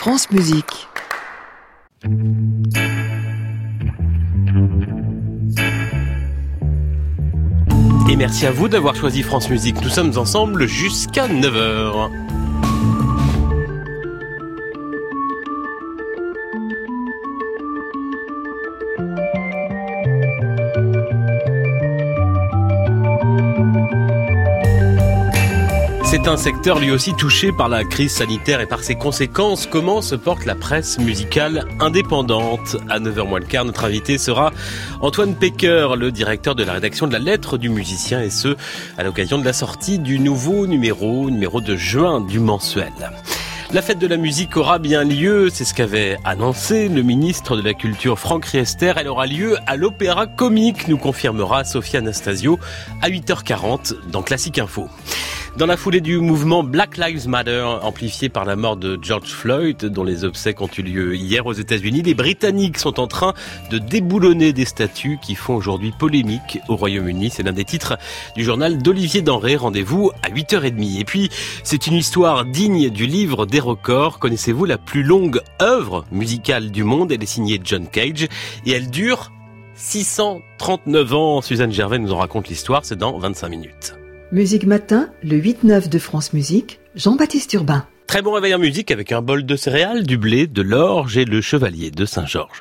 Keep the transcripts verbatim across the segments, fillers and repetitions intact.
France Musique. Et merci à vous d'avoir choisi France Musique. Nous sommes ensemble jusqu'à neuf heures. C'est un secteur lui aussi touché par la crise sanitaire et par ses conséquences. Comment se porte la presse musicale indépendante ? À neuf heures moins le quart, notre invité sera Antoine Pecker, le directeur de la rédaction de la Lettre du musicien, et ce, à l'occasion de la sortie du nouveau numéro, numéro de juin du mensuel. La fête de la musique aura bien lieu, c'est ce qu'avait annoncé le ministre de la Culture Franck Riester. Elle aura lieu à l'Opéra Comique, nous confirmera Sophia Anastasio à huit heures quarante dans Classique Info. Dans la foulée du mouvement Black Lives Matter, amplifié par la mort de George Floyd, dont les obsèques ont eu lieu hier aux États-Unis, les Britanniques sont en train de déboulonner des statues qui font aujourd'hui polémique au Royaume-Uni. C'est l'un des titres du journal d'Olivier Denré. Rendez-vous à huit heures trente. Et puis, c'est une histoire digne du livre des records. Connaissez-vous la plus longue œuvre musicale du monde ? Elle est signée John Cage et elle dure six cent trente-neuf ans. Suzanne Gervais nous en raconte l'histoire, c'est dans vingt-cinq minutes. Musique Matin, le huit neuf de France Musique, Jean-Baptiste Urbain. Très bon réveil en musique avec un bol de céréales, du blé, de l'orge et le chevalier de Saint-Georges.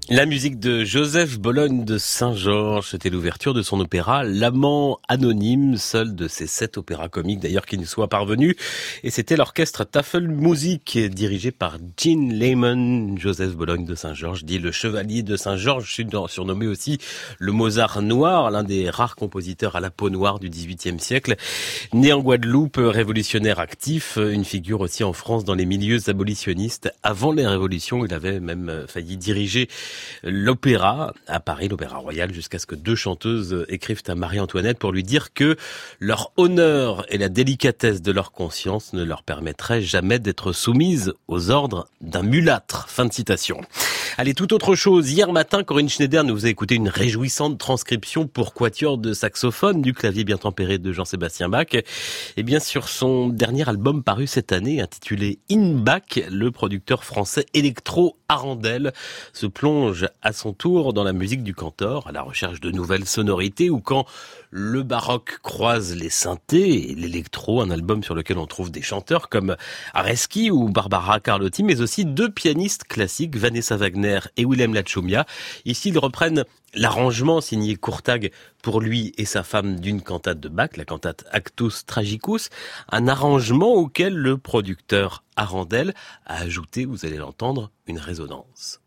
La musique de Joseph Bologne de Saint-Georges, c'était l'ouverture de son opéra L'Amant Anonyme, seul de ses sept opéras comiques d'ailleurs qui nous soit parvenu. Et c'était l'orchestre Tafelmusik dirigé par Gene Lehman. Joseph Bologne de Saint-Georges, dit le chevalier de Saint-Georges, surnommé aussi le Mozart noir, l'un des rares compositeurs à la peau noire du dix-huitième siècle. Né en Guadeloupe, révolutionnaire actif, une figure aussi en France dans les milieux abolitionnistes. Avant les révolutions, il avait même failli diriger l'opéra à Paris, l'Opéra Royal, jusqu'à ce que deux chanteuses écrivent à Marie-Antoinette pour lui dire que leur honneur et la délicatesse de leur conscience ne leur permettraient jamais d'être soumises aux ordres d'un mulâtre. Fin de citation. Allez, tout autre chose. Hier matin, Corinne Schneider nous a écouté une réjouissante transcription pour quatuor de saxophone du clavier bien tempéré de Jean-Sébastien Bach. Et bien, sur son dernier album paru cette année, intitulé In Bach, le producteur français Electro Arandel se plonge à son tour dans la musique du cantor, à la recherche de nouvelles sonorités, ou quand le baroque croise les synthés et l'électro, un album sur lequel on trouve des chanteurs comme Areski ou Barbara Carlotti, mais aussi deux pianistes classiques, Vanessa Wagner et Wilhelm Lachumia. Ici, ils reprennent l'arrangement signé Courtag pour lui et sa femme d'une cantate de Bach, la cantate Actus Tragicus, un arrangement auquel le producteur Arandel a ajouté, vous allez l'entendre, une résonance.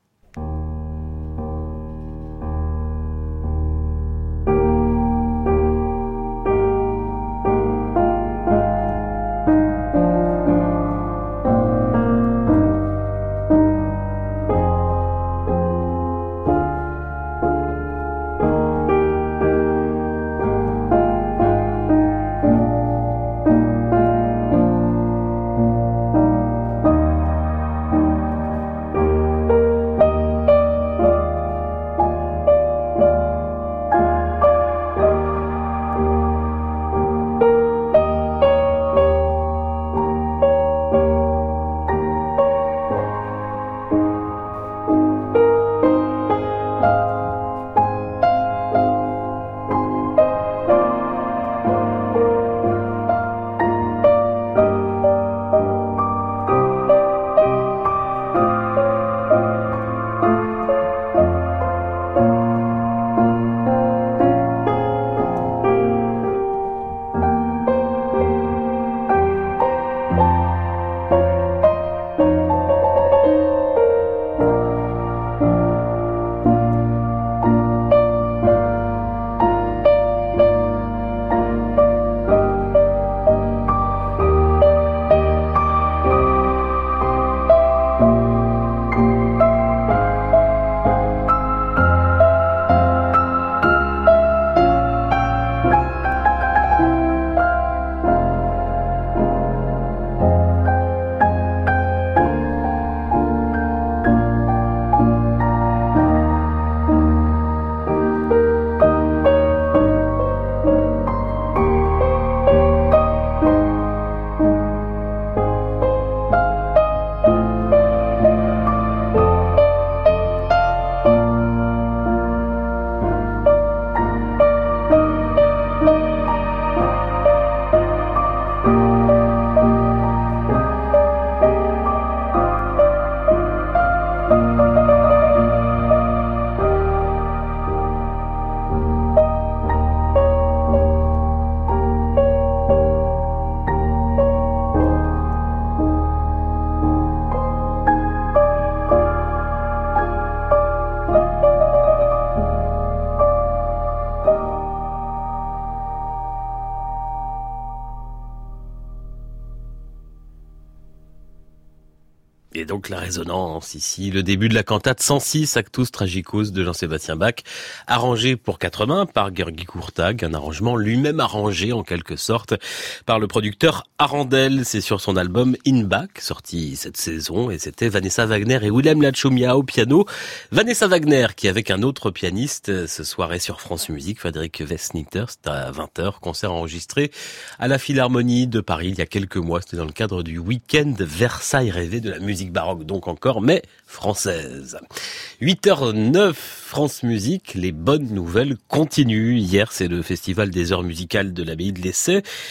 Et donc la résonance ici, le début de la cantate cent six Actus Tragicus de Jean-Sébastien Bach, arrangé pour quatre mains par György Kurtag, un arrangement lui-même arrangé en quelque sorte par le producteur Arandel. C'est sur son album In Bach, sorti cette saison, et c'était Vanessa Wagner et Wilhelm Lachumia au piano. Vanessa Wagner qui, avec un autre pianiste, ce soir est sur France Musique, Frédéric Westnitter, c'est à vingt heures, concert enregistré à la Philharmonie de Paris il y a quelques mois. C'était dans le cadre du week-end Versailles rêvé de la musique baroque donc encore, mais française. huit heures neuf, France Musique, les bonnes nouvelles continuent. Hier, c'est le Festival des heures musicales de l'Abbaye de l'Essai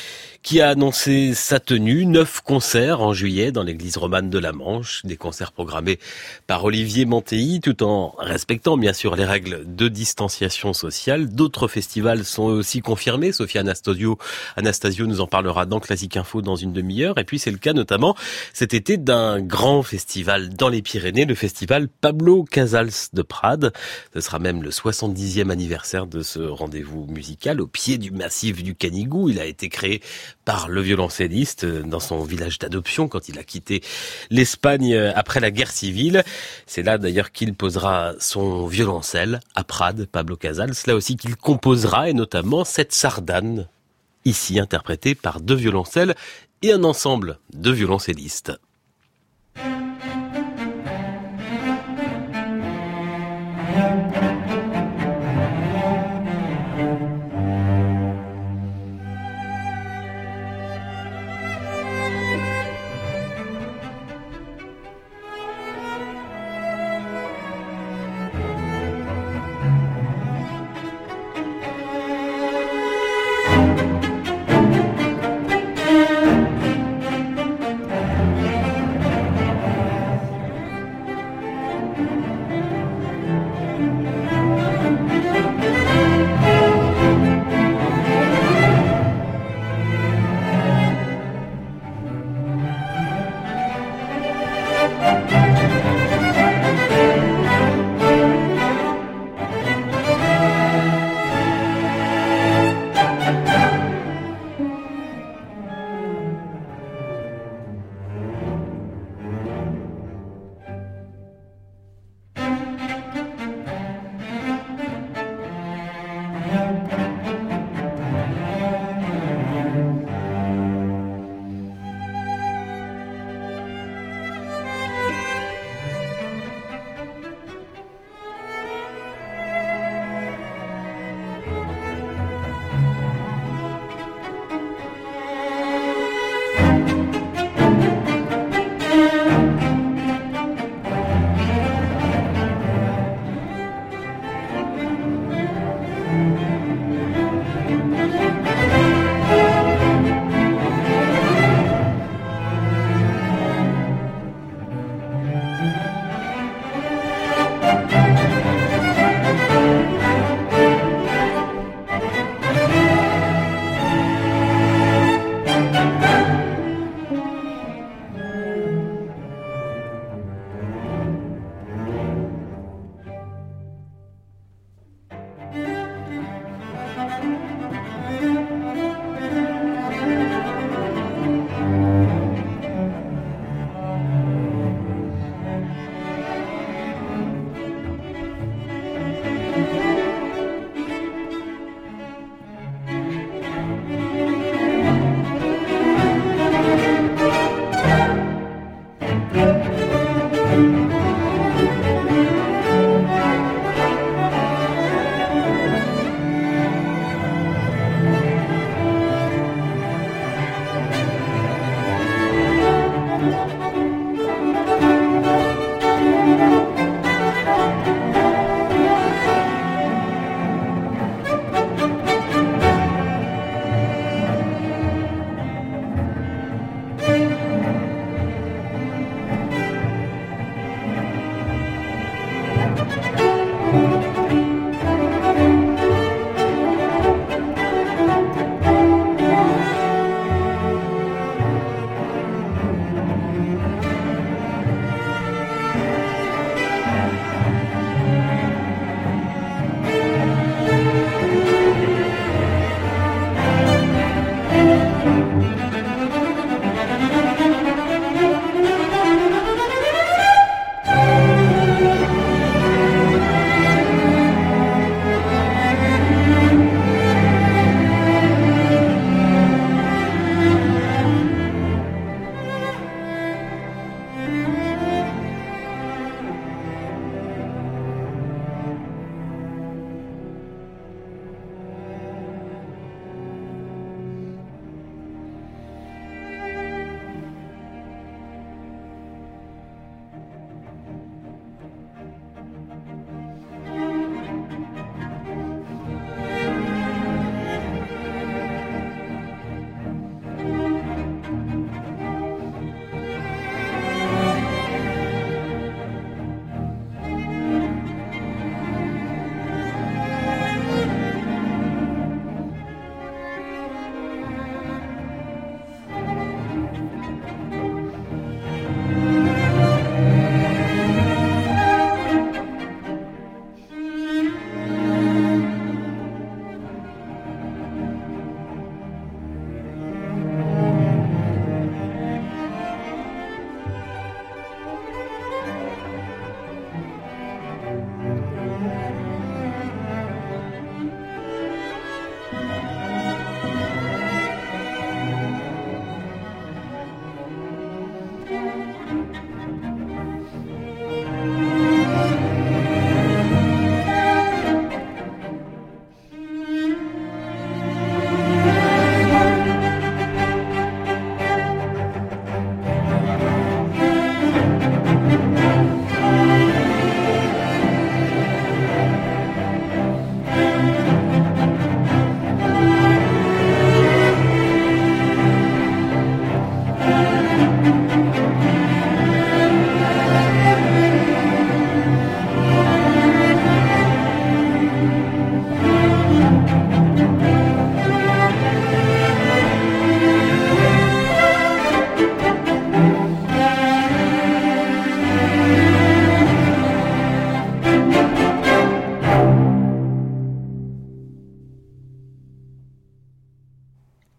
qui a annoncé sa tenue. Neuf concerts en juillet dans l'église romane de la Manche. Des concerts programmés par Olivier Mantéi, tout en respectant bien sûr les règles de distanciation sociale. D'autres festivals sont aussi confirmés. Sophia Anastasio, Anastasio nous en parlera dans Classique Info dans une demi-heure. Et puis c'est le cas notamment cet été d'un grand festival dans les Pyrénées, le festival Pablo Casals de Prades. Ce sera même le soixante-dixième anniversaire de ce rendez-vous musical au pied du massif du Canigou. Il a été créé par le violoncelliste dans son village d'adoption quand il a quitté l'Espagne après la guerre civile. C'est là d'ailleurs qu'il posera son violoncelle à Prades, Pablo Casals. Là aussi qu'il composera et notamment cette sardane, ici interprétée par deux violoncelles et un ensemble de violoncellistes.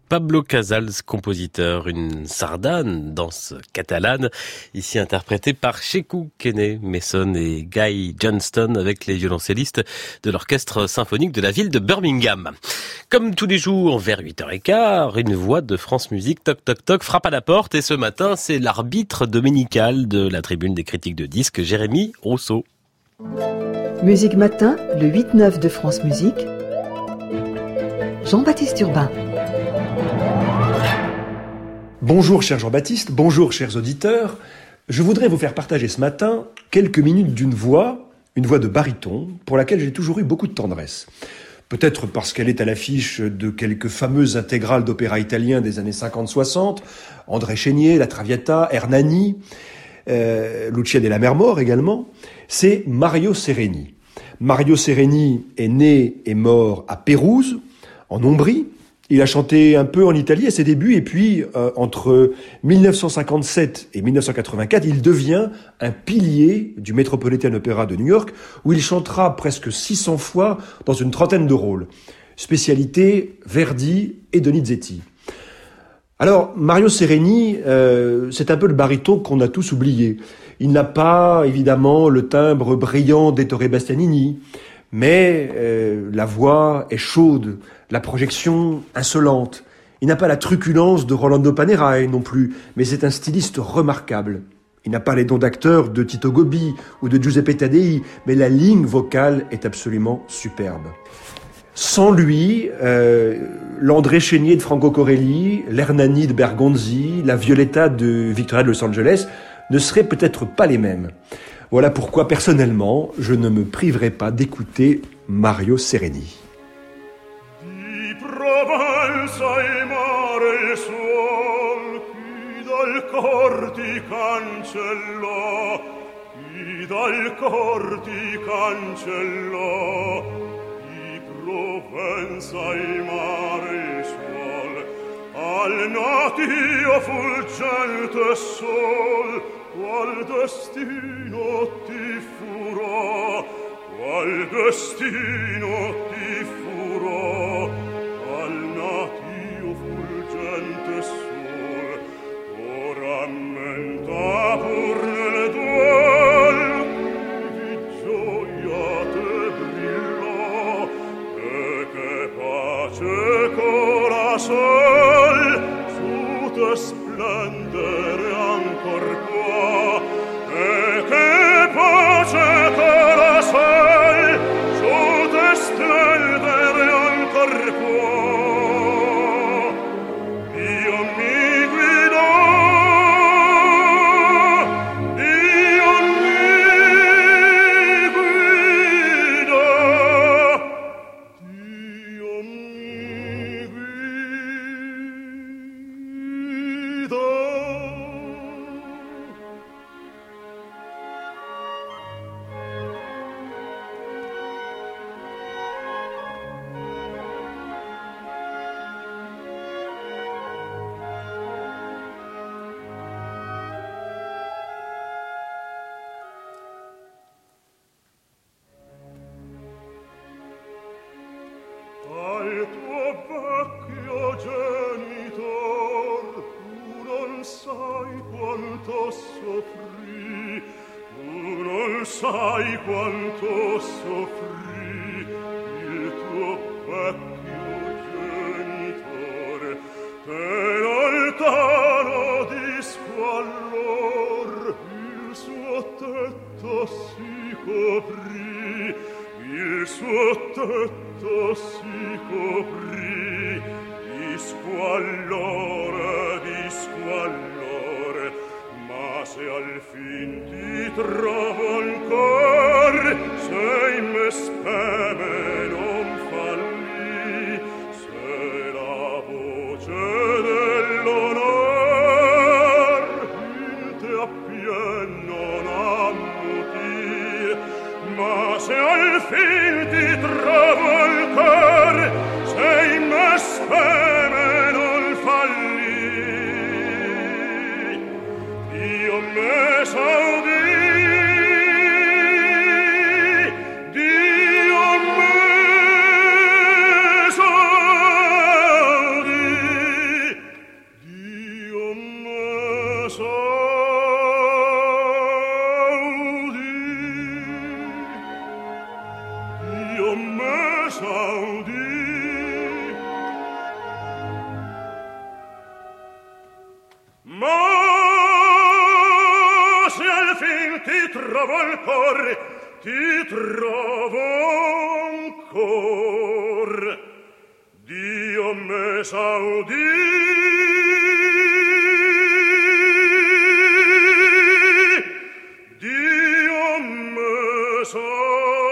Pablo Casals, compositeur, une sardane, danse catalane, ici interprétée par Cheikhou Kene, Mason et Guy Johnston avec les violoncellistes de l'orchestre symphonique de la ville de Birmingham. Comme tous les jours, vers huit heures quinze, une voix de France Musique, toc toc toc, frappe à la porte et ce matin, c'est l'arbitre dominical de la tribune des critiques de disques, Jérémy Rousseau. Musique Matin, le huit neuf de France Musique, Jean-Baptiste Urbain. Bonjour cher Jean-Baptiste, bonjour chers auditeurs. Je voudrais vous faire partager ce matin quelques minutes d'une voix, une voix de baryton, pour laquelle j'ai toujours eu beaucoup de tendresse. Peut-être parce qu'elle est à l'affiche de quelques fameuses intégrales d'opéra italien des années cinquante soixante, André Chénier, La Traviata, Hernani, euh, Lucia della Mermor également, c'est Mario Sereni. Mario Sereni est né et mort à Pérouse, en Ombrie. Il a chanté un peu en Italie à ses débuts et puis euh, entre dix-neuf cent cinquante-sept et dix-neuf cent quatre-vingt-quatre, il devient un pilier du Metropolitan Opera de New York où il chantera presque six cents fois dans une trentaine de rôles. Spécialité Verdi et Donizetti. Alors Mario Sereni, euh, c'est un peu le baryton qu'on a tous oublié. Il n'a pas évidemment le timbre brillant d'Ettore Bastianini, mais euh, la voix est chaude, la projection insolente. Il n'a pas la truculence de Rolando Panerai non plus, mais c'est un styliste remarquable. Il n'a pas les dons d'acteur de Tito Gobbi ou de Giuseppe Taddei, mais la ligne vocale est absolument superbe. Sans lui, euh, l'André Chénier de Franco Corelli, l'Hernani de Bergonzi, la Violetta de Victoria de Los Angeles ne seraient peut-être pas les mêmes. Voilà pourquoi, personnellement, je ne me priverai pas d'écouter Mario Sereni. Di Provenza e mare il suol, chi dal cor ti cancellò, chi dal cor ti cancellò. Di Provenza e mare il suol, al natio fulgente sol, qual destino ti furò, qual destino ti furò, al natio fulgente sol, o rammenta pur nel duol, di gioia te brillò, e che pace corazon su te splendere ancor qua, e che pace corazon su te splendere ancor qua. Dio mi guidò, Dio mi guidò, Dio mi guidò. Al tuo vecchio genitor tu non sai quanto soffrì, tu non sai quanto soffrì il tuo vecchio genitore, che lontano di squallor il suo tetto si coprì, il suo tetto si coprì di squallore, di squallore, ma se al fin ti trovo ancor, se in me speme non falli, se la voce dell'onor in te appien non ammutir, ma se al fin ti trovo ancor, se in me speme non falli, Dio me saudì, Dio me trovo il cor, ti trovo ancor. Dio me s'audì. Dio me s'audì.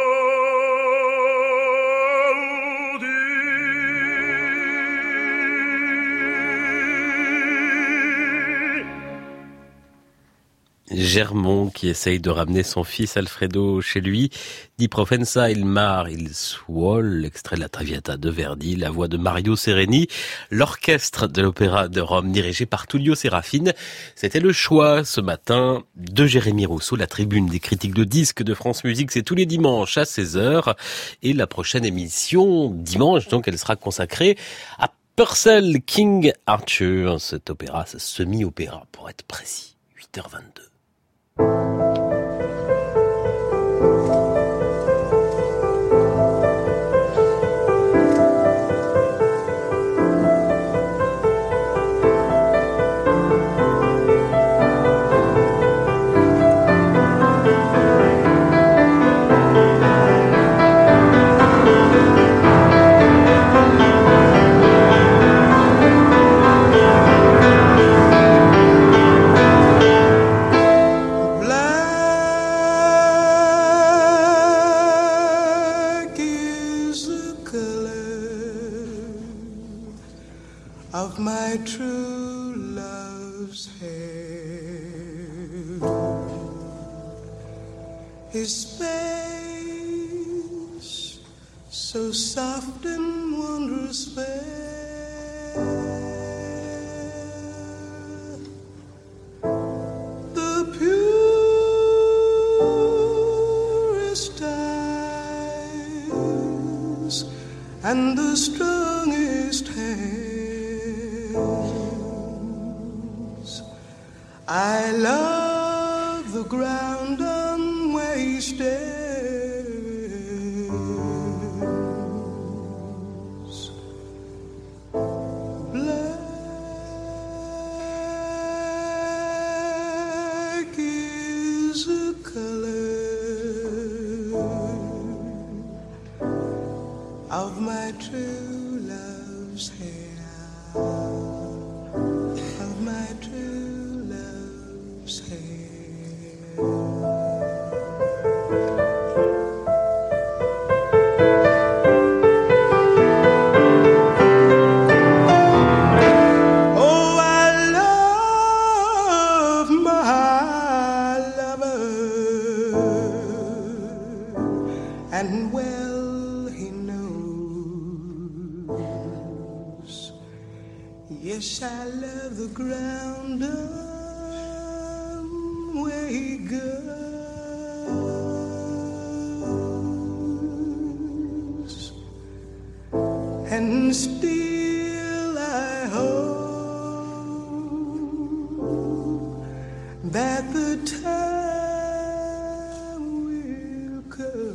Germont qui essaye de ramener son fils Alfredo chez lui. Di Provenza il mar il suol, l'extrait de la Traviata de Verdi, la voix de Mario Sereni, l'orchestre de l'Opéra de Rome dirigé par Tullio Serafine. C'était le choix ce matin de Jérémy Rousseau. La tribune des critiques de disques de France Musique, c'est tous les dimanches à seize heures. Et la prochaine émission, dimanche, donc elle sera consacrée à Purcell King Arthur. Cet opéra, ce semi-opéra pour être précis, huit heures vingt-deux. Of my true love's hair, his face so soft and wondrous fair, the purest eyes and the strongest hands. I love the ground on where he stands. Black is the color of my true love's hair, of my true love's hair. Oh, I love my lover, and well he knows. Yes, I love the ground on where he goes, and still I hope that the time will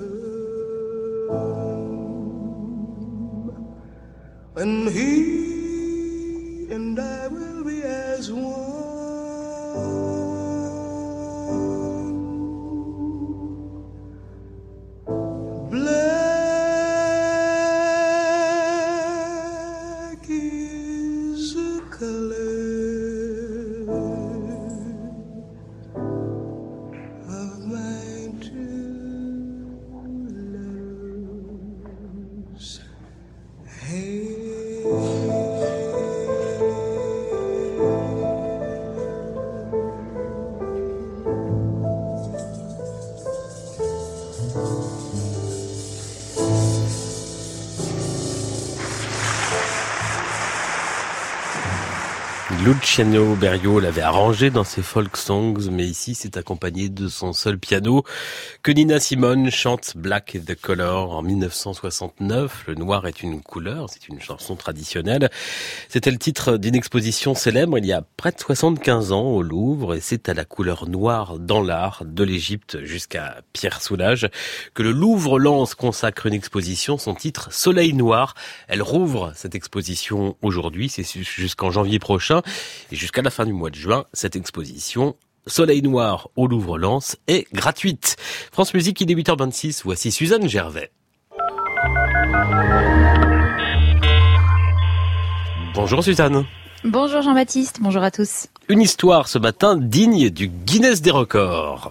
come when he and I will be as one. Black is the color of my true love's hair. Luciano Berio l'avait arrangé dans ses folk songs, mais ici c'est accompagné de son seul piano que Nina Simone chante Black is the Color en mille neuf cent soixante-neuf. Le noir est une couleur, c'est une chanson traditionnelle. C'était le titre d'une exposition célèbre il y a près de soixante-quinze ans au Louvre, et c'est à la couleur noire dans l'art, de l'Égypte jusqu'à Pierre Soulages, que le Louvre-Lens consacre une exposition, son titre Soleil Noir. Elle rouvre cette exposition aujourd'hui, c'est jusqu'en janvier prochain. Et jusqu'à la fin du mois de juin, cette exposition Soleil Noir au Louvre-Lens est gratuite. France Musique, il est huit heures vingt-six. Voici Suzanne Gervais. Bonjour Suzanne. Bonjour Jean-Baptiste, bonjour à tous. Une histoire ce matin digne du Guinness des records.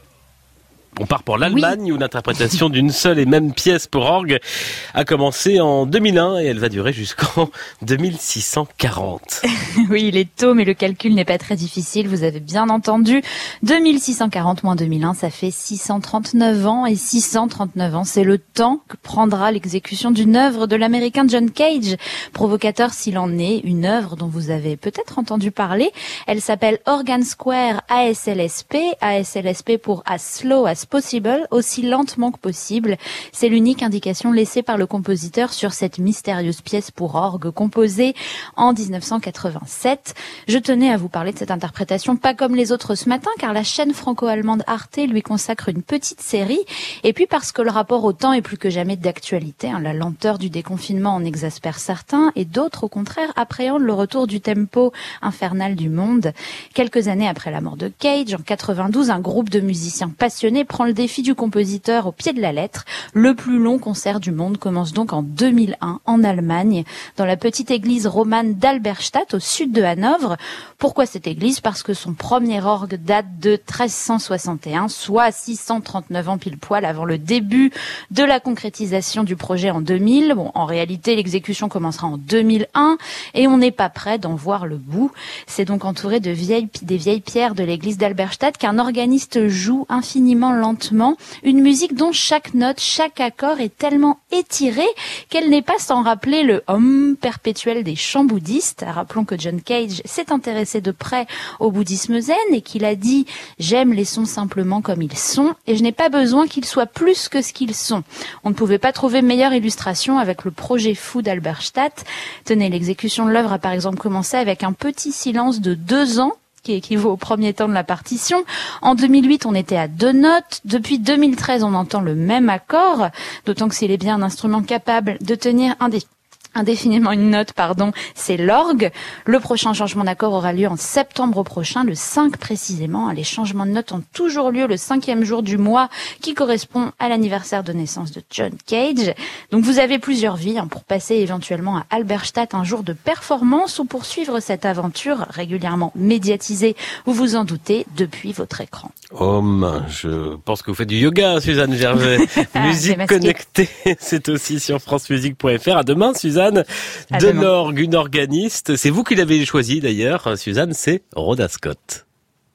On part pour l'Allemagne oui. où l'interprétation d'une seule et même pièce pour orgue a commencé en deux mille un et elle va durer jusqu'en deux mille six cent quarante. Oui, il est tôt mais le calcul n'est pas très difficile, vous avez bien entendu. deux mille six cent quarante moins deux mille un, ça fait six cent trente-neuf ans et six cent trente-neuf ans, c'est le temps que prendra l'exécution d'une œuvre de l'américain John Cage. Provocateur s'il en est, une œuvre dont vous avez peut-être entendu parler. Elle s'appelle Organ Square A S L S P, A S L S P pour As Slow as Possible, aussi lentement que possible. C'est l'unique indication laissée par le compositeur sur cette mystérieuse pièce pour orgue composée en dix-neuf cent quatre-vingt-sept. Je tenais à vous parler de cette interprétation, pas comme les autres ce matin, car la chaîne franco-allemande Arte lui consacre une petite série, et puis parce que le rapport au temps est plus que jamais d'actualité. Hein. La lenteur du déconfinement en exaspère certains, et d'autres, au contraire, appréhendent le retour du tempo infernal du monde. Quelques années après la mort de Cage, en quatre-vingt-douze, un groupe de musiciens passionnés prend le défi du compositeur au pied de la lettre. Le plus long concert du monde commence donc en deux mille un en Allemagne, dans la petite église romane d'Alberstadt au sud de Hanovre. Pourquoi cette église ? Parce que son premier orgue date de treize cent soixante et un, soit six cent trente-neuf ans pile poil avant le début de la concrétisation du projet en deux mille. Bon, en réalité, l'exécution commencera en deux mille un et on n'est pas prêt d'en voir le bout. C'est donc entouré de vieilles, des vieilles pierres de l'église d'Alberstadt qu'un organiste joue infiniment lentement, une musique dont chaque note, chaque accord est tellement étiré qu'elle n'est pas sans rappeler le hum perpétuel des chants bouddhistes. Rappelons que John Cage s'est intéressé de près au bouddhisme zen et qu'il a dit « J'aime les sons simplement comme ils sont et je n'ai pas besoin qu'ils soient plus que ce qu'ils sont ». On ne pouvait pas trouver meilleure illustration avec le projet fou d'Alberstadt. Tenez, l'exécution de l'œuvre a par exemple commencé avec un petit silence de deux ans qui équivaut au premier temps de la partition. En deux mille huit, on était à deux notes. Depuis deux mille treize, on entend le même accord, d'autant que s'il est bien un instrument capable de tenir un des indéfiniment une note, pardon, c'est l'orgue. Le prochain changement d'accord aura lieu en septembre prochain, le cinq précisément. Les changements de notes ont toujours lieu le cinquième jour du mois qui correspond à l'anniversaire de naissance de John Cage. Donc vous avez plusieurs vies hein, pour passer éventuellement à Alberstadt un jour de performance ou poursuivre cette aventure régulièrement médiatisée, vous vous en doutez, depuis votre écran. Homme, je pense que vous faites du yoga, Suzanne Gervais. Musique connectée, c'est aussi sur francemusique point f r. À demain, Suzanne. De l'orgue, une organiste. C'est vous qui l'avez choisi d'ailleurs, Suzanne, c'est Rhoda Scott.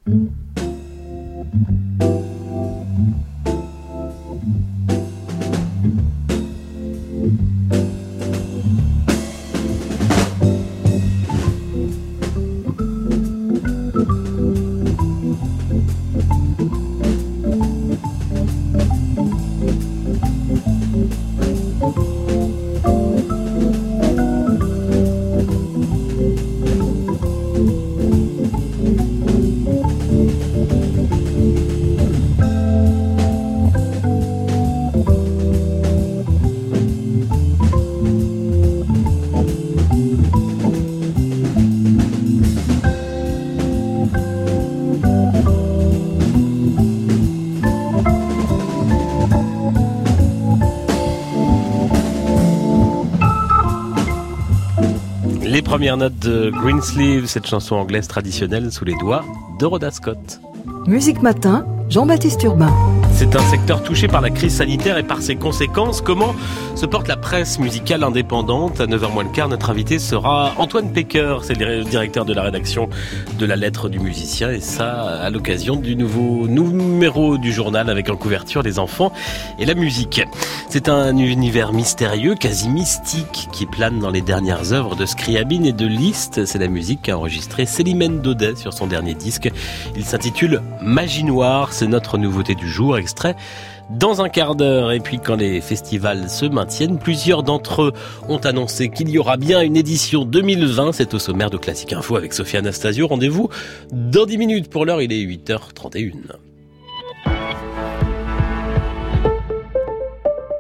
Les premières notes de Greensleeve, cette chanson anglaise traditionnelle sous les doigts de Rhoda Scott. Musique Matin, Jean-Baptiste Urbain. C'est un secteur touché par la crise sanitaire et par ses conséquences. Comment se porte la presse musicale indépendante ? À neuf heures moins le quart, notre invité sera Antoine Pecker, c'est le directeur de la rédaction de la Lettre du musicien, et ça à l'occasion du nouveau numéro du journal avec en couverture les enfants et la musique. C'est un univers mystérieux, quasi mystique, qui plane dans les dernières œuvres de Scriabine et de Liszt. C'est la musique qu'a enregistrée Célimène Daudet sur son dernier disque. Il s'intitule Magie Noire, c'est notre nouveauté du jour, extrait dans un quart d'heure. Et puis quand les festivals se maintiennent, plusieurs d'entre eux ont annoncé qu'il y aura bien une édition deux mille vingt. C'est au sommaire de Classique Info avec Sophie Anastasio. Rendez-vous dans dix minutes. Pour l'heure, il est huit heures trente et une.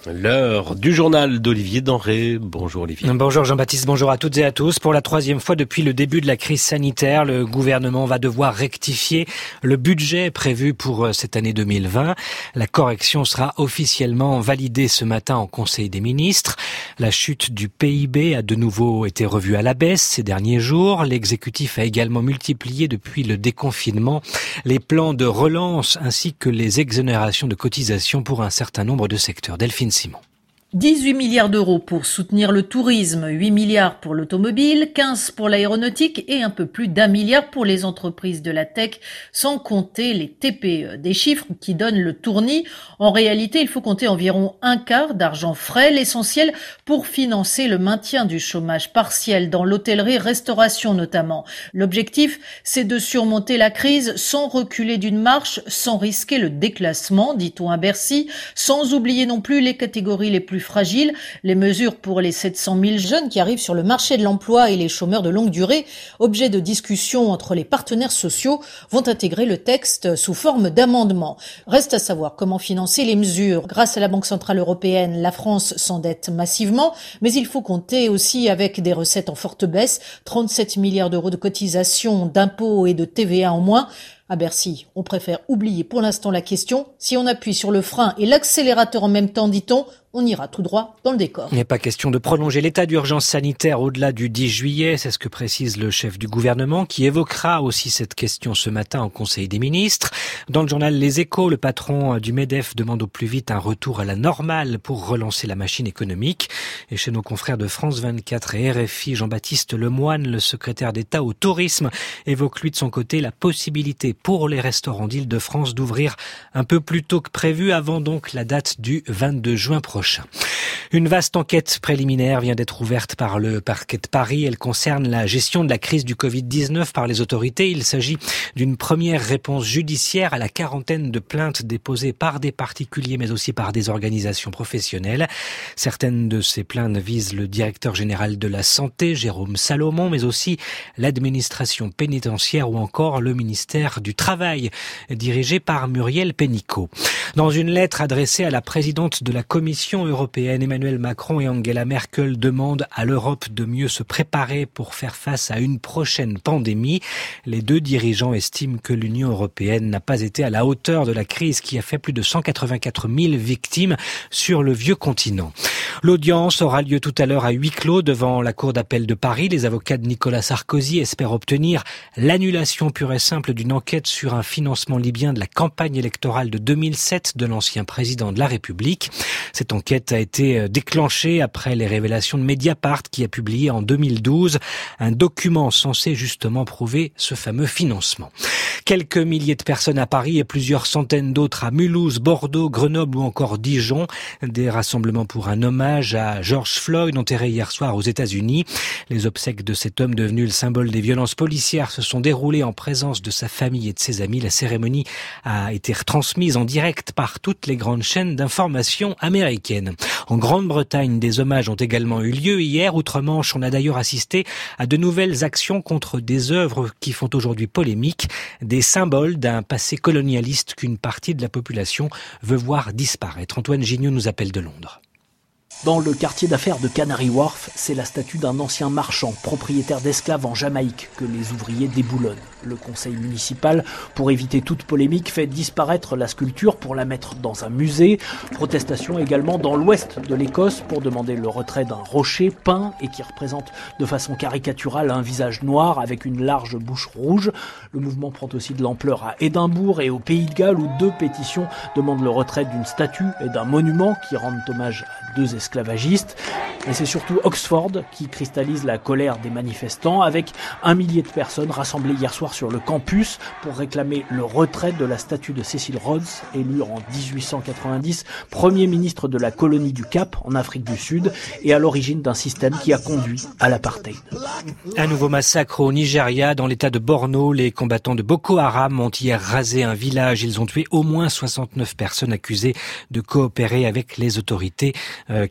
L'heure du journal d'Olivier Denré. Bonjour Olivier. Bonjour Jean-Baptiste, bonjour à toutes et à tous. Pour la troisième fois depuis le début de la crise sanitaire, le gouvernement va devoir rectifier le budget prévu pour cette année deux mille vingt. La correction sera officiellement validée ce matin en Conseil des ministres. La chute du P I B a de nouveau été revue à la baisse ces derniers jours. L'exécutif a également multiplié depuis le déconfinement les plans de relance ainsi que les exonérations de cotisations pour un certain nombre de secteurs. Delphine Simon. dix-huit milliards d'euros pour soutenir le tourisme, huit milliards pour l'automobile, quinze pour l'aéronautique et un peu plus d'un milliard pour les entreprises de la tech, sans compter les T P E. Des chiffres qui donnent le tournis. En réalité, il faut compter environ un quart d'argent frais, l'essentiel pour financer le maintien du chômage partiel dans l'hôtellerie-restauration notamment. L'objectif, c'est de surmonter la crise sans reculer d'une marche, sans risquer le déclassement, dit-on à Bercy, sans oublier non plus les catégories les plus fragiles. Les mesures pour les sept cent mille jeunes qui arrivent sur le marché de l'emploi et les chômeurs de longue durée, objet de discussion entre les partenaires sociaux, vont intégrer le texte sous forme d'amendement. Reste à savoir comment financer les mesures. Grâce à la Banque Centrale Européenne, la France s'endette massivement, mais il faut compter aussi avec des recettes en forte baisse, trente-sept milliards d'euros de cotisations, d'impôts et de T V A en moins. À Bercy, on préfère oublier pour l'instant la question. Si on appuie sur le frein et l'accélérateur en même temps, dit-on, on ira tout droit dans le décor. Il n'est pas question de prolonger l'état d'urgence sanitaire au-delà du dix juillet, c'est ce que précise le chef du gouvernement qui évoquera aussi cette question ce matin au Conseil des ministres. Dans le journal Les Échos, le patron du MEDEF demande au plus vite un retour à la normale pour relancer la machine économique. Et chez nos confrères de France vingt-quatre et R F I, Jean-Baptiste Lemoyne, le secrétaire d'État au tourisme, évoque lui de son côté la possibilité pour les restaurants d'Île-de-France d'ouvrir un peu plus tôt que prévu, avant donc la date du vingt-deux juin prochain. Une vaste enquête préliminaire vient d'être ouverte par le parquet de Paris. Elle concerne la gestion de la crise du covid dix-neuf par les autorités. Il s'agit d'une première réponse judiciaire à la quarantaine de plaintes déposées par des particuliers mais aussi par des organisations professionnelles. Certaines de ces plaintes visent le directeur général de la Santé, Jérôme Salomon, mais aussi l'administration pénitentiaire ou encore le ministère du Travail, dirigé par Muriel Pénicaud. Dans une lettre adressée à la présidente de la Commission européenne, Emmanuel Macron et Angela Merkel demandent à l'Europe de mieux se préparer pour faire face à une prochaine pandémie. Les deux dirigeants estiment que l'Union européenne n'a pas été à la hauteur de la crise qui a fait plus de cent quatre-vingt-quatre mille victimes sur le vieux continent. L'audience aura lieu tout à l'heure à huis clos devant la Cour d'appel de Paris. Les avocats de Nicolas Sarkozy espèrent obtenir l'annulation pure et simple d'une enquête sur un financement libyen de la campagne électorale de deux mille sept de l'ancien président de la République. Cette enquête a été déclenchée après les révélations de Mediapart qui a publié en deux mille douze un document censé justement prouver ce fameux financement. Quelques milliers de personnes à Paris et plusieurs centaines d'autres à Mulhouse, Bordeaux, Grenoble ou encore Dijon. Des rassemblements pour un hommage à George Floyd enterré hier soir aux États-Unis. Les obsèques de cet homme devenu le symbole des violences policières se sont déroulées en présence de sa famille et de ses amis. La cérémonie a été retransmise en direct par toutes les grandes chaînes d'information américaines. En Grande-Bretagne, des hommages ont également eu lieu hier. Outre-Manche, on a d'ailleurs assisté à de nouvelles actions contre des œuvres qui font aujourd'hui polémique, des symboles d'un passé colonialiste qu'une partie de la population veut voir disparaître. Antoine Gignot nous appelle de Londres. Dans le quartier d'affaires de Canary Wharf, c'est la statue d'un ancien marchand, propriétaire d'esclaves en Jamaïque, que les ouvriers déboulonnent. Le conseil municipal, pour éviter toute polémique, fait disparaître la sculpture pour la mettre dans un musée. Protestation également dans l'ouest de l'Écosse pour demander le retrait d'un rocher peint et qui représente de façon caricaturale un visage noir avec une large bouche rouge. Le mouvement prend aussi de l'ampleur à Édimbourg et au Pays de Galles où deux pétitions demandent le retrait d'une statue et d'un monument qui rendent hommage à deux esclavagistes. Et c'est surtout Oxford qui cristallise la colère des manifestants avec un millier de personnes rassemblées hier soir sur le campus pour réclamer le retrait de la statue de Cecil Rhodes, élu en dix-huit cent quatre-vingt-dix Premier ministre de la colonie du Cap en Afrique du Sud et à l'origine d'un système qui a conduit à l'apartheid. Un nouveau massacre au Nigeria, dans l'état de Borno. Les combattants de Boko Haram ont hier rasé un village. Ils ont tué au moins soixante-neuf personnes accusées de coopérer avec les autorités euh, qui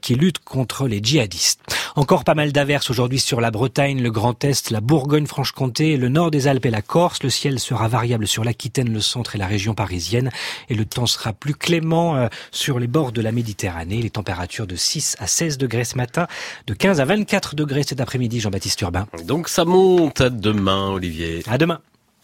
qui lutte contre les djihadistes. Encore pas mal d'averses aujourd'hui sur la Bretagne, le Grand Est, la Bourgogne-Franche-Comté, le nord des Alpes et la Corse. Le ciel sera variable sur l'Aquitaine, le centre et la région parisienne. Et le temps sera plus clément sur les bords de la Méditerranée. Les températures de six à seize degrés ce matin, de quinze à vingt-quatre degrés cet après-midi. Jean-Baptiste Urbain. Donc ça monte. À demain, Olivier. À demain.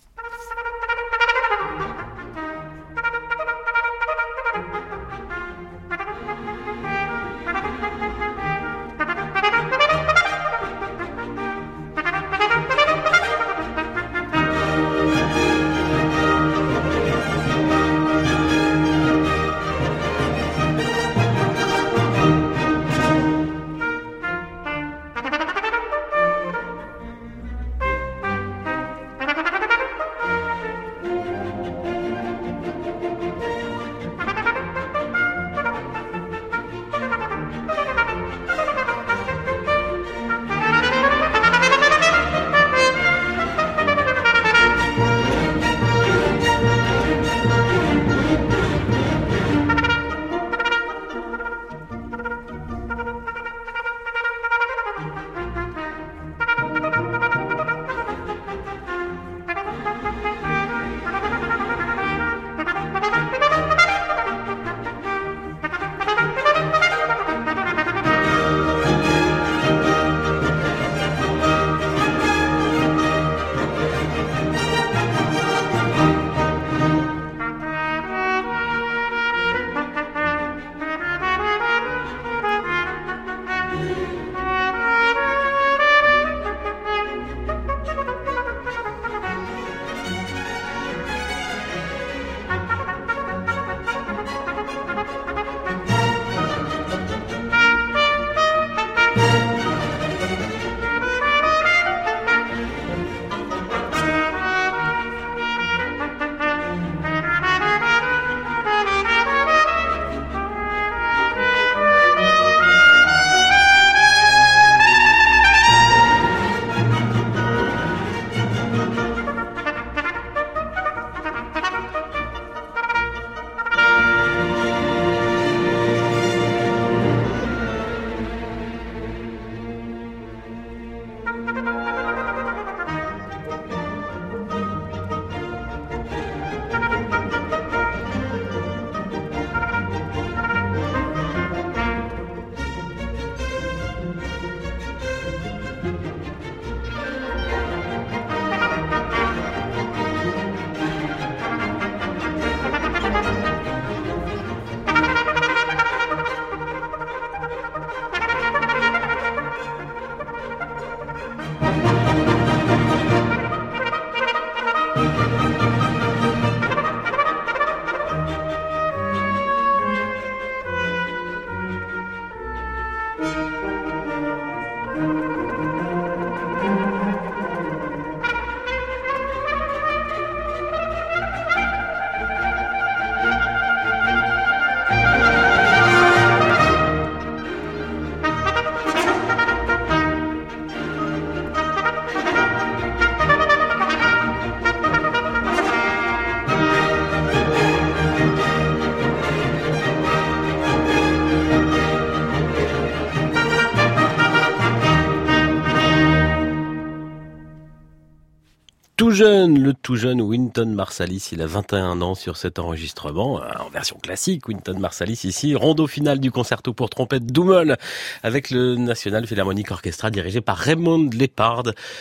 tout jeune, le tout jeune Wynton Marsalis, il a vingt et un ans sur cet enregistrement, en version classique. Wynton Marsalis ici, rondo final du concerto pour trompette Dummel avec le National Philharmonic Orchestra dirigé par Raymond Lepard,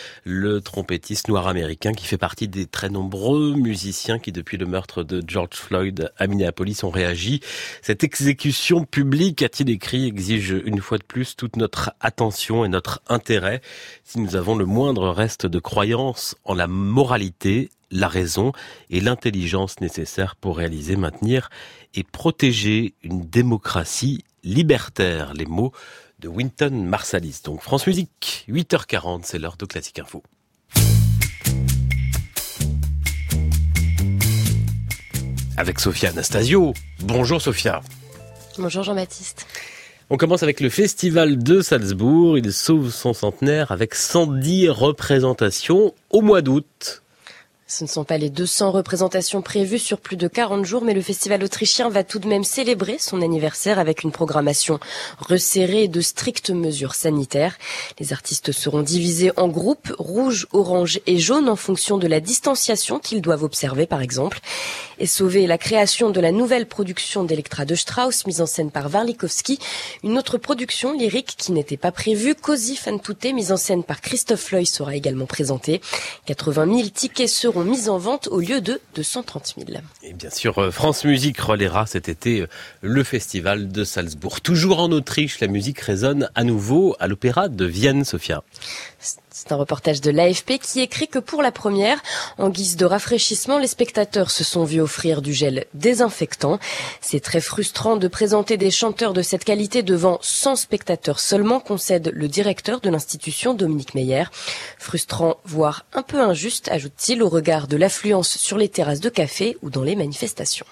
le trompettiste noir américain qui fait partie des très nombreux musiciens qui depuis le meurtre de George Floyd à Minneapolis ont réagi. Cette exécution publique, a-t-il écrit, exige une fois de plus toute notre attention et notre intérêt. Si nous avons le moindre reste de croyance en la moralité, la raison et l'intelligence nécessaires pour réaliser, maintenir et protéger une démocratie libertaire. Les mots de Wynton Marsalis. Donc France Musique, huit heures quarante, c'est l'heure de Classique Info. Avec Sophia Anastasio. Bonjour Sophia. Bonjour Jean-Baptiste. On commence avec le Festival de Salzbourg. Il sauve son centenaire avec cent dix représentations au mois d'août. Ce ne sont pas les deux cents représentations prévues sur plus de quarante jours, mais le festival autrichien va tout de même célébrer son anniversaire avec une programmation resserrée et de strictes mesures sanitaires. Les artistes seront divisés en groupes rouge, orange et jaune en fonction de la distanciation qu'ils doivent observer par exemple. Et sauver la création de la nouvelle production d'Elektra de Strauss, mise en scène par Warlikowski, une autre production lyrique qui n'était pas prévue, Così fan tutte, mise en scène par Christophe Loy, sera également présentée. quatre-vingt mille tickets seront mis en vente au lieu de deux cent trente mille. Et bien sûr, France Musique relaiera cet été le festival de Salzbourg. Toujours en Autriche, la musique résonne à nouveau à l'Opéra de Vienne, Sophia. C'est un reportage de l'A F P qui écrit que pour la première, en guise de rafraîchissement, les spectateurs se sont vus offrir du gel désinfectant. C'est très frustrant de présenter des chanteurs de cette qualité devant cent spectateurs seulement, concède le directeur de l'institution, Dominique Meyer. Frustrant, voire un peu injuste, ajoute-t-il, au regard de l'affluence sur les terrasses de café ou dans les manifestations.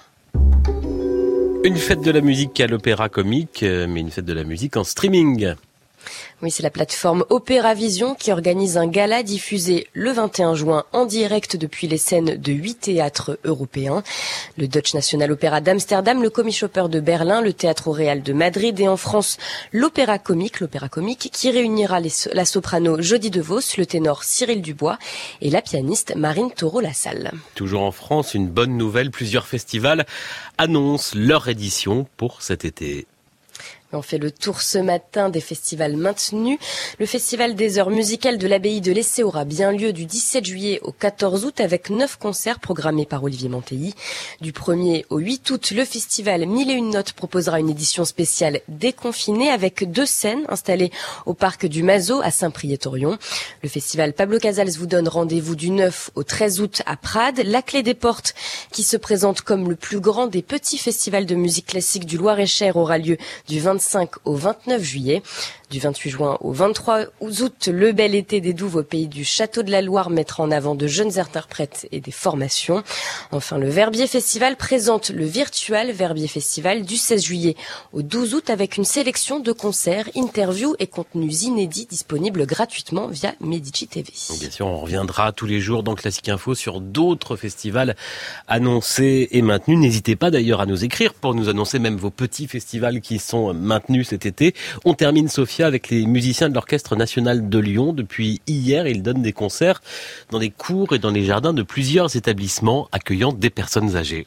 Une fête de la musique à l'Opéra Comique, mais une fête de la musique en streaming. Oui, c'est la plateforme Opéra Vision qui organise un gala diffusé le vingt et un juin en direct depuis les scènes de huit théâtres européens. Le Deutsche National Opera d'Amsterdam, le Komischoper de Berlin, le Théâtre Royal de Madrid et en France, l'Opéra Comique, l'Opéra Comique qui réunira les, la soprano Jodie DeVos, le ténor Cyril Dubois et la pianiste Marine Taureau-Lassalle. Toujours en France, une bonne nouvelle, plusieurs festivals annoncent leur édition pour cet été. On fait le tour ce matin des festivals maintenus. Le Festival des Heures musicales de l'Abbaye de Lessay aura bien lieu du dix-sept juillet au quatorze août avec neuf concerts programmés par Olivier Mantelli. Du premier au huit août, le festival Mille et une notes proposera une édition spéciale déconfinée avec deux scènes installées au parc du Mazo à Saint-Priest-Orion. Le festival Pablo Casals vous donne rendez-vous du neuf au treize août à Prades. La Clé des Portes, qui se présente comme le plus grand des petits festivals de musique classique du Loir-et-Cher, aura lieu du vingt-cinq au vingt-neuf juillet. Du vingt-huit juin au vingt-trois août, le bel été des Douves au pays du Château de la Loire mettra en avant de jeunes interprètes et des formations. Enfin, le Verbier Festival présente le Virtual Verbier Festival du seize juillet au douze août avec une sélection de concerts, interviews et contenus inédits disponibles gratuitement via Medici T V. Bien sûr, on reviendra tous les jours dans Classique Info sur d'autres festivals annoncés et maintenus. N'hésitez pas d'ailleurs à nous écrire pour nous annoncer même vos petits festivals qui sont maintenus cet été. On termine, Sophia, avec les musiciens de l'Orchestre National de Lyon. Depuis hier, ils donnent des concerts dans des cours et dans les jardins de plusieurs établissements accueillant des personnes âgées.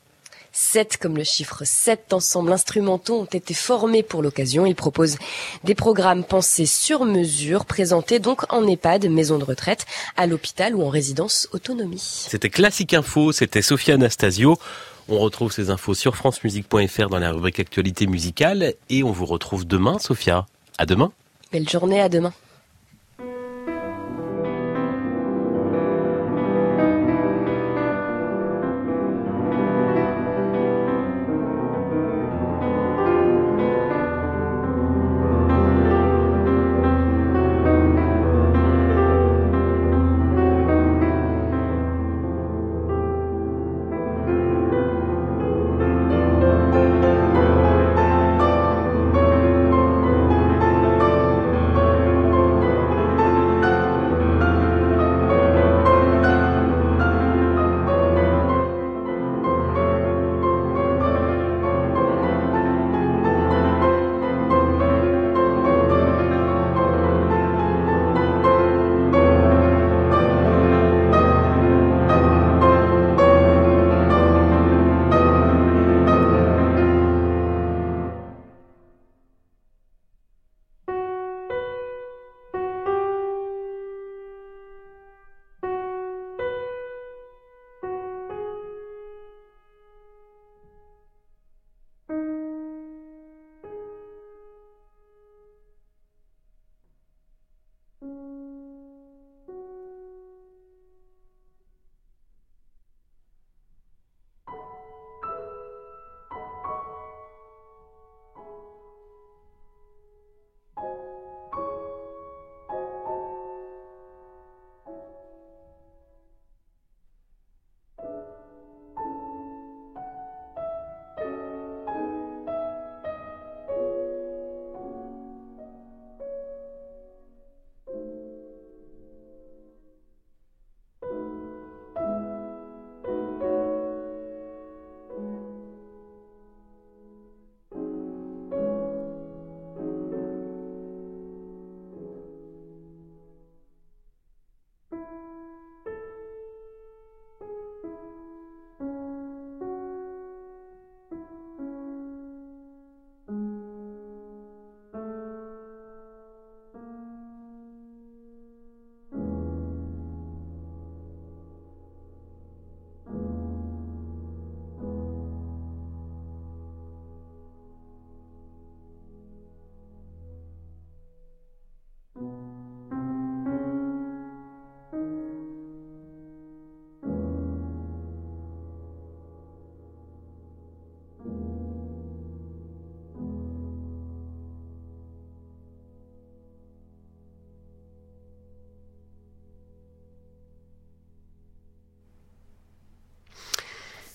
Sept, comme le chiffre sept ensembles instrumentaux ont été formés pour l'occasion. Ils proposent des programmes pensés sur mesure, présentés donc en EHPAD, maison de retraite, à l'hôpital ou en résidence autonomie. C'était Classique Info, c'était Sophia Anastasio. On retrouve ces infos sur francemusique point f r dans la rubrique Actualité musicale et on vous retrouve demain, Sophia. À demain. Belle journée, à demain.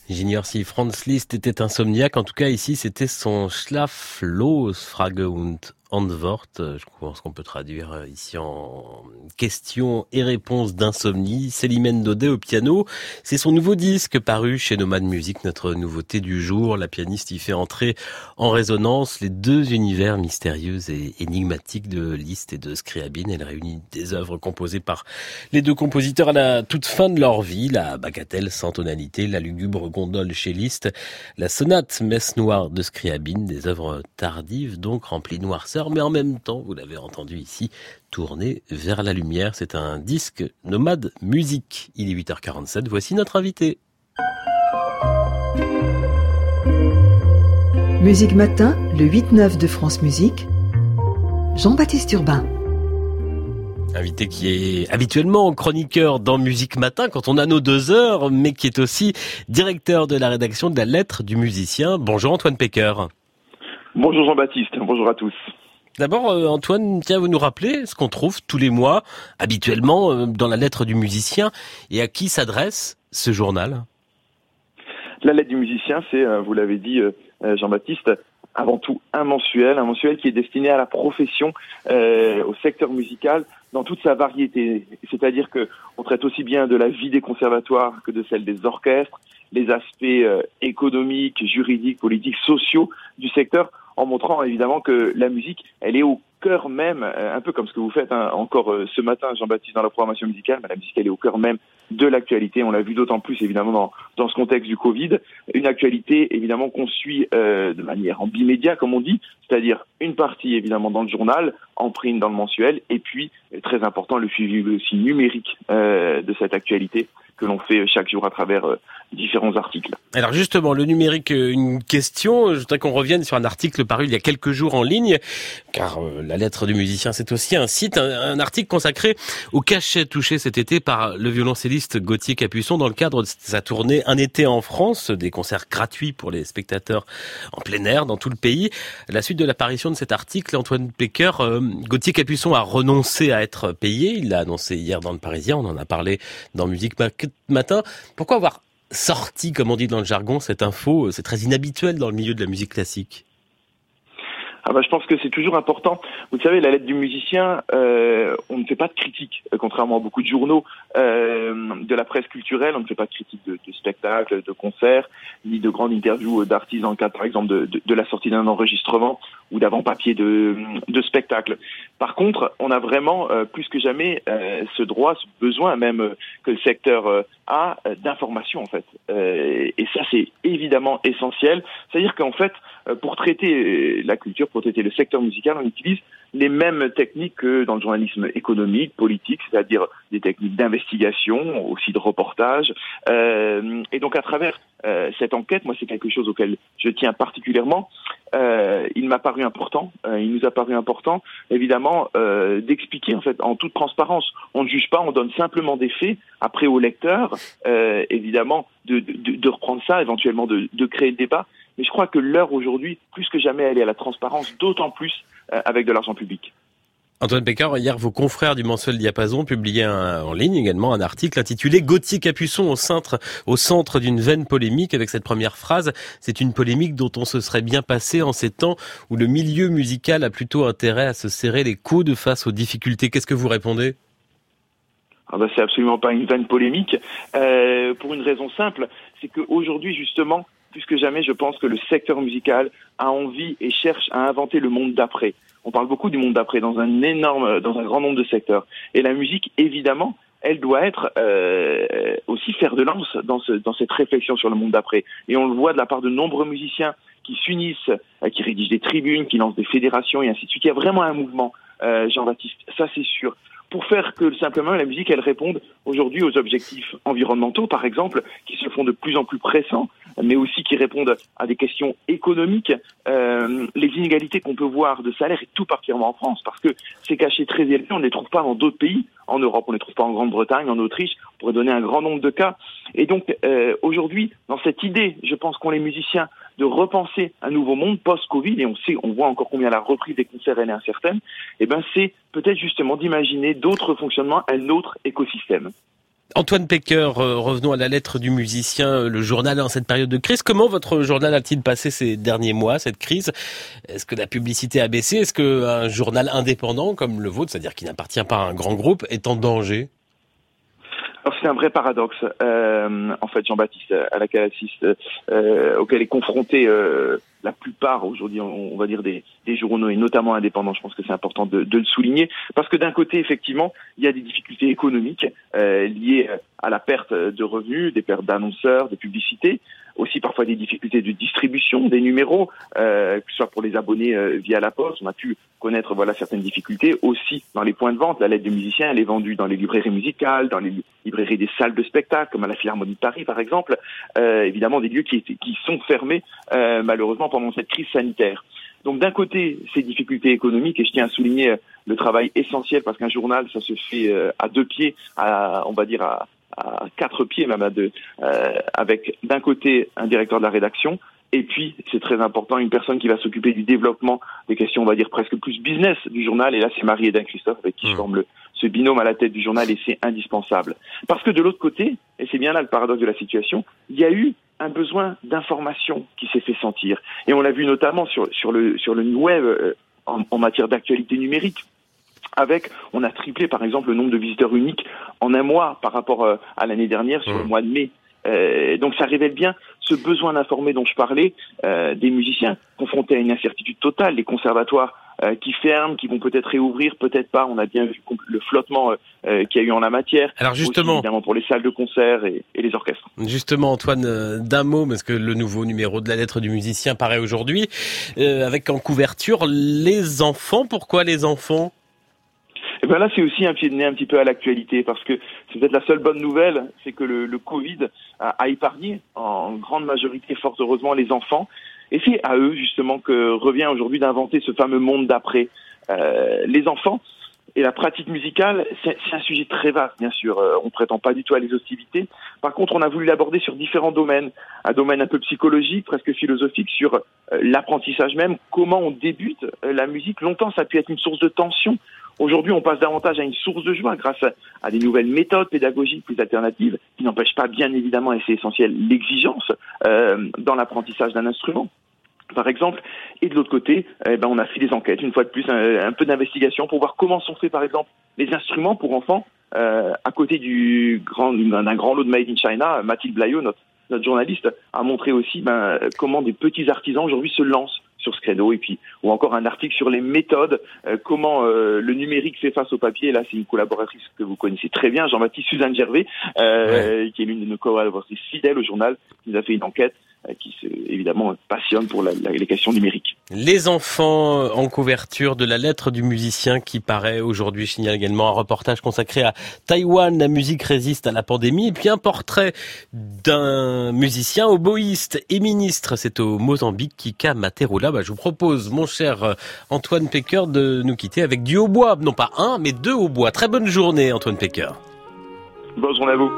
J'ignore si Franz Liszt était insomniaque. En tout cas, ici, c'était son Schlaflose-Frage und Antwort. Je pense qu'on peut traduire ici en questions et réponses d'insomnie. Célimène Daudet au piano. C'est son nouveau disque paru chez Nomad Music, notre nouveauté du jour. La pianiste y fait entrer en résonance les deux univers mystérieux et énigmatiques de Liszt et de Scriabine. Elle réunit des œuvres composées par les deux compositeurs à la toute fin de leur vie. La bagatelle sans tonalité, la lugubre gondole chez Liszt, la sonate Messe noire de Scriabine, des œuvres tardives donc remplies de noirceur, mais en même temps, vous l'avez entendu ici, tourné vers la lumière. C'est un disque Nomad Music. Il est huit heures quarante-sept, voici notre invité. Musique Matin, le huit neuf de France Musique, Jean-Baptiste Urbain. Invité qui est habituellement chroniqueur dans Musique Matin quand on a nos deux heures, mais qui est aussi directeur de la rédaction de la Lettre du musicien. Bonjour Antoine Pecker. Bonjour Jean-Baptiste, bonjour à tous. D'abord euh, Antoine, tiens, vous nous rappeler ce qu'on trouve tous les mois, habituellement, euh, dans la Lettre du musicien, et à qui s'adresse ce journal ? La Lettre du musicien, c'est, euh, vous l'avez dit euh, Jean-Baptiste, avant tout un mensuel, un mensuel qui est destiné à la profession, euh, au secteur musical, dans toute sa variété. C'est-à-dire que on traite aussi bien de la vie des conservatoires que de celle des orchestres, les aspects euh, économiques, juridiques, politiques, sociaux du secteur, en montrant évidemment que la musique, elle est au cœur même, euh, un peu comme ce que vous faites hein, encore euh, ce matin, Jean-Baptiste, dans la programmation musicale, mais la musique, elle est au cœur même de l'actualité. On l'a vu d'autant plus évidemment dans, dans ce contexte du Covid, une actualité évidemment qu'on suit euh, de manière en bimédia, comme on dit, c'est-à-dire une partie évidemment dans le journal, en print dans le mensuel, et puis très important le suivi aussi numérique euh, de cette actualité que l'on fait chaque jour à travers euh, différents articles. Alors justement, le numérique, une question, je voudrais qu'on revienne sur un article paru il y a quelques jours en ligne, car euh, la Lettre du musicien, c'est aussi un site, un, un article consacré au cachet touché cet été par le violoncelliste Gauthier Capuçon dans le cadre de sa tournée Un été en France, des concerts gratuits pour les spectateurs en plein air dans tout le pays. À la suite de l'apparition de cet article, Antoine Pecker, euh, Gauthier Capuçon a renoncé à être payé, il l'a annoncé hier dans le Parisien, on en a parlé dans Musique Matin. Pourquoi avoir sorti, comme on dit dans le jargon, cette info? C'est très inhabituel dans le milieu de la musique classique. Ah bah, je pense que c'est toujours important. Vous savez, la Lettre du musicien, euh, on ne fait pas de critique, contrairement à beaucoup de journaux euh, de la presse culturelle. On ne fait pas de critique de, de spectacles, de concerts, ni de grandes interviews d'artistes dans le cadre, par exemple, de, de, de la sortie d'un enregistrement ou d'avant-papier de, de spectacle. Par contre, on a vraiment, euh, plus que jamais, euh, ce droit, ce besoin même euh, que le secteur euh, a euh, d'information, en fait. Euh, et ça, c'est évidemment essentiel. C'est-à-dire qu'en fait, euh, pour traiter la culture, pour traiter le secteur musical, on utilise les mêmes techniques que dans le journalisme économique, politique, c'est-à-dire des techniques d'investigation, aussi de reportage. Euh, et donc, à travers euh, cette enquête, moi, c'est quelque chose auquel je tiens particulièrement. Euh, il m'a paru important, euh, il nous a paru important, évidemment, euh, d'expliquer en fait en toute transparence. On ne juge pas, on donne simplement des faits. Après au lecteur, euh, évidemment, de, de, de reprendre ça, éventuellement de, de créer le débat. Mais je crois que l'heure aujourd'hui, plus que jamais, elle est à la transparence, d'autant plus euh, avec de l'argent public. Antoine Pecker, hier, vos confrères du mensuel Diapason publiaient un, en ligne également un article intitulé « Gauthier Capuçon au centre, au centre d'une vaine polémique » avec cette première phrase. C'est une polémique dont on se serait bien passé en ces temps où le milieu musical a plutôt intérêt à se serrer les coudes face aux difficultés. Qu'est-ce que vous répondez ? Ah ben, c'est absolument pas une vaine polémique, euh, pour une raison simple, c'est qu'aujourd'hui, justement, plus que jamais, je pense que le secteur musical a envie et cherche à inventer le monde d'après. On parle beaucoup du monde d'après dans un énorme, dans un grand nombre de secteurs. Et la musique, évidemment, elle doit être euh, aussi fer de lance dans, ce, dans cette réflexion sur le monde d'après. Et on le voit de la part de nombreux musiciens qui s'unissent, euh, qui rédigent des tribunes, qui lancent des fédérations et ainsi de suite. Il y a vraiment un mouvement, euh, Jean-Baptiste, ça c'est sûr. Pour faire que simplement la musique, elle réponde aujourd'hui aux objectifs environnementaux, par exemple, qui se font de plus en plus pressants, mais aussi qui répondent à des questions économiques, euh, les inégalités qu'on peut voir de salaire, et tout particulièrement en France, parce que ces cachets très élevés, on ne les trouve pas dans d'autres pays. En Europe, on ne les trouve pas en Grande-Bretagne, en Autriche, on pourrait donner un grand nombre de cas. Et donc, euh, aujourd'hui, dans cette idée, je pense qu'ont les musiciens de repenser un nouveau monde post-Covid, et on sait, on voit encore combien la reprise des concerts elle est incertaine, et ben c'est peut-être justement d'imaginer d'autres fonctionnements, un autre écosystème. Antoine Pecker, euh, revenons à la lettre du musicien, le journal en cette période de crise. Comment votre journal a-t-il passé ces derniers mois, cette crise? Est-ce que la publicité a baissé? Est-ce qu'un journal indépendant comme le vôtre, c'est-à-dire qui n'appartient pas à un grand groupe, est en danger? Alors c'est un vrai paradoxe, euh, en fait, Jean-Baptiste, à laquelle assiste, euh, auquel est confronté euh, la plupart aujourd'hui, on, on va dire des, des journaux et notamment indépendants. Je pense que c'est important de, de le souligner, parce que d'un côté, effectivement, il y a des difficultés économiques euh, liées à la perte de revenus, des pertes d'annonceurs, de publicités, aussi parfois des difficultés de distribution des numéros, euh, que ce soit pour les abonnés euh, via la poste. On a pu connaître voilà certaines difficultés aussi dans les points de vente. La lettre du musicien, elle est vendue dans les librairies musicales, dans les librairies des salles de spectacle, comme à la Philharmonie de Paris par exemple. Euh, évidemment, des lieux qui, qui sont fermés euh, malheureusement pendant cette crise sanitaire. Donc d'un côté, ces difficultés économiques, et je tiens à souligner le travail essentiel, parce qu'un journal, ça se fait euh, à deux pieds, à, on va dire à à quatre pieds même à deux, euh, avec d'un côté un directeur de la rédaction, et puis c'est très important, une personne qui va s'occuper du développement des questions, on va dire presque plus business du journal, et là c'est Marie-Hélène Christophe avec qui mmh. je forme le, ce binôme à la tête du journal, et c'est indispensable. Parce que de l'autre côté, et c'est bien là le paradoxe de la situation, il y a eu un besoin d'information qui s'est fait sentir, et on l'a vu notamment sur, sur, le, sur le web euh, en, en matière d'actualité numérique. Avec, on a triplé par exemple le nombre de visiteurs uniques en un mois par rapport euh, à l'année dernière sur mmh. le mois de mai. Euh, donc ça révèle bien ce besoin d'informer dont je parlais, euh, des musiciens confrontés à une incertitude totale, les conservatoires euh, qui ferment, qui vont peut-être réouvrir, peut-être pas. On a bien vu le flottement euh, qu'il y a eu en la matière. Alors justement, aussi, évidemment pour les salles de concert et, et les orchestres. Justement, Antoine, euh, d'un mot, parce que le nouveau numéro de la lettre du musicien paraît aujourd'hui, euh, avec en couverture les enfants. Pourquoi les enfants ? Et ben là, c'est aussi un pied de nez un petit peu à l'actualité, parce que c'est peut-être la seule bonne nouvelle, c'est que le, le Covid a, a épargné en grande majorité, fort heureusement, les enfants. Et c'est à eux, justement, que revient aujourd'hui d'inventer ce fameux monde d'après. Euh, les enfants et la pratique musicale, c'est, c'est un sujet très vaste, bien sûr. Euh, on prétend pas du tout à l'exhaustivité. Par contre, on a voulu l'aborder sur différents domaines. Un domaine un peu psychologique, presque philosophique, sur euh, l'apprentissage même. Comment on débute euh, la musique. Longtemps, ça a pu être une source de tension. Aujourd'hui, on passe davantage à une source de joie grâce à, à des nouvelles méthodes pédagogiques plus alternatives, qui n'empêchent pas, bien évidemment, et c'est essentiel, l'exigence euh, dans l'apprentissage d'un instrument, par exemple. Et de l'autre côté, eh ben, on a fait des enquêtes, une fois de plus, un, un peu d'investigation pour voir comment sont faits, par exemple, les instruments pour enfants. Euh, à côté du grand, d'un grand lot de Made in China, Mathilde Blaillot, notre, notre journaliste, a montré aussi ben, comment des petits artisans aujourd'hui se lancent sur ce créneau, et puis ou encore un article sur les méthodes, euh, comment euh, le numérique fait face au papier. Et là, c'est une collaboratrice que vous connaissez très bien, Jean-Baptiste, Suzanne Gervais, euh, ouais. qui est l'une de nos collaboratrices fidèles au journal, qui nous a fait une enquête, euh, qui se, évidemment passionne pour la, la, les questions numériques. Les enfants en couverture de la lettre du musicien qui paraît aujourd'hui. Je signale également un reportage consacré à Taïwan, la musique résiste à la pandémie, et puis un portrait d'un musicien oboïste et ministre. C'est au Mozambique, Kika Materula. Bah, je vous propose, mon cher Antoine Pecker, de nous quitter avec du hautbois. Non pas un, mais deux hautbois. Très bonne journée, Antoine Pecker. Bonne journée à vous.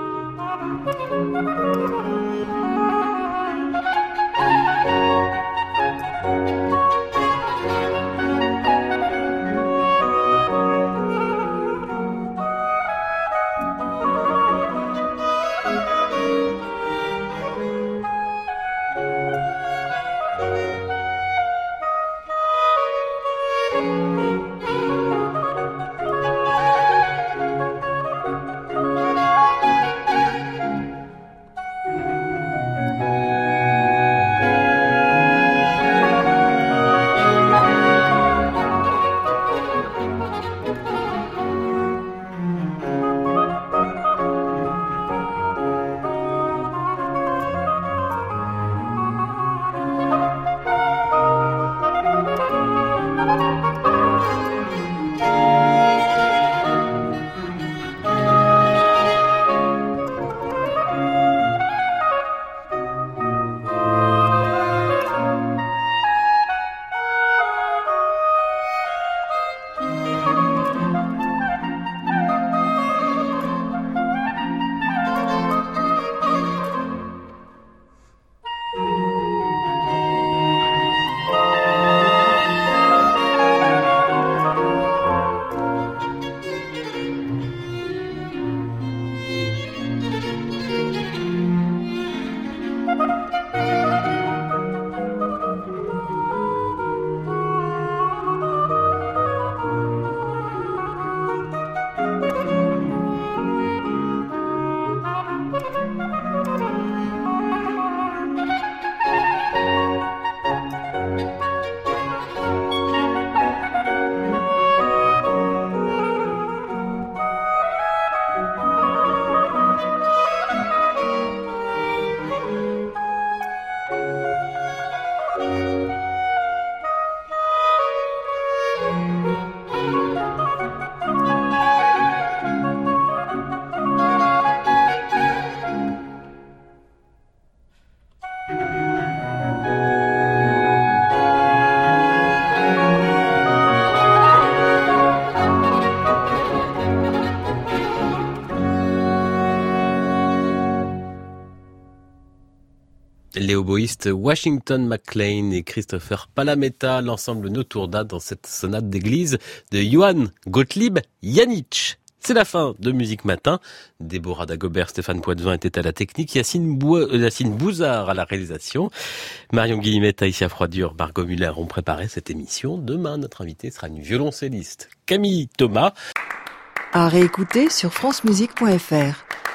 Les oboïstes Washington McLean et Christopher Palameta, l'ensemble Noturna dans cette sonate d'église de Johann Gottlieb Janisch. C'est la fin de Musique Matin. Déborah Dagobert, Stéphane Poitvin étaient à la technique, Yacine, Bou- Yacine Bouzard à la réalisation. Marion Guillemette, Taïsia Froidure, Margot Muller ont préparé cette émission. Demain, notre invité sera une violoncelliste, Camille Thomas. À réécouter sur francemusique point f r.